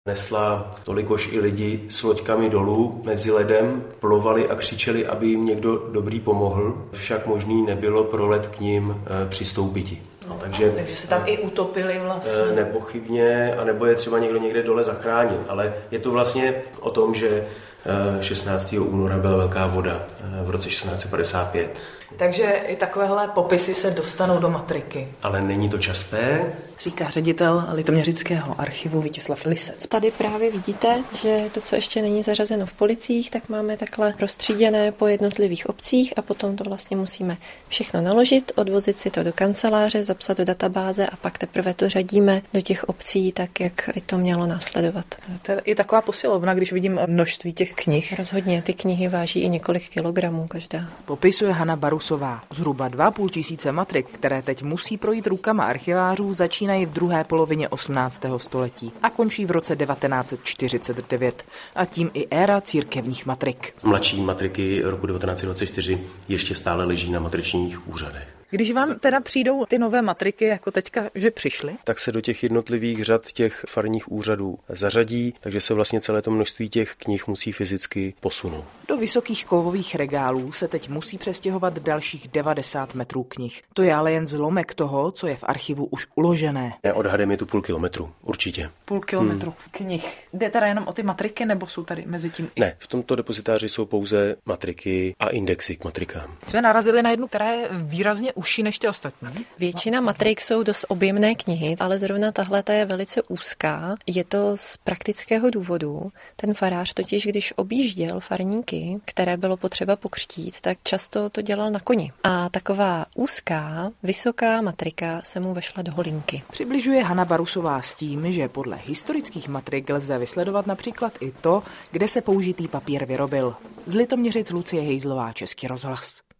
Nesla tolikož i lidi s loďkami dolů mezi ledem, plovali a křičeli, aby jim někdo dobrý pomohl, však možný nebylo pro led k ním přistoupiti. No, takže se tam i utopili vlastně. Nepochybně, anebo je třeba někdo někde dole zachránil, ale je to vlastně o tom, že 16. února byla velká voda v roce 1655. Takže i takovéhle popisy se dostanou do matriky. Ale není to časté. Říká ředitel Litoměřického archivu Vítězslav Lisec. Tady právě vidíte, že to, co ještě není zařazeno v policích, tak máme takhle roztříděné po jednotlivých obcích a potom to vlastně musíme všechno naložit, odvozit si to do kanceláře, zapsat do databáze a pak teprve to řadíme do těch obcí tak, jak by to mělo následovat. To je i taková posilovna, když vidím množství těch knih. Rozhodně, ty knihy váží i několik kilogramů každá. Popisuje Hana Barusová. Zhruba 2,5 tisíce matrik, které teď musí projít rukama archivářů, začínají v druhé polovině 18. století a končí v roce 1949. A tím i éra církevních matrik. Mladší matriky roku 1924 ještě stále leží na matričních úřadech. Když vám teda přijdou ty nové matriky, jako teďka, že přišly? Tak se do těch jednotlivých řad těch farních úřadů zařadí, takže se vlastně celé to množství těch knih musí fyzicky posunout. Do vysokých kovových regálů se teď musí přestěhovat dalších 90 metrů knih. To je ale jen zlomek toho, co je v archivu už uložené. Odhadem je tu půl kilometru, určitě. Půl kilometru knih. Jde teda jenom o ty matriky, nebo jsou tady mezi tím i? Ne, v tomto depozitáři jsou pouze matriky a indexy k matrikám. Jsme narazili na jednu, která je výrazně užší než ty ostatní. Většina matrik jsou dost objemné knihy, ale zrovna tahle je velice úzká. Je to z praktického důvodu. Ten farář totiž, když objížděl farníky, které bylo potřeba pokřtít, tak často to dělal na koni. A taková úzká, vysoká matrika se mu vešla do holinky. Přibližuje Hana Barusová s tím, že podle historických matrik lze vysledovat například i to, kde se použitý papír vyrobil. Z Litoměřic Lucie Hejzlová, Český rozhlas.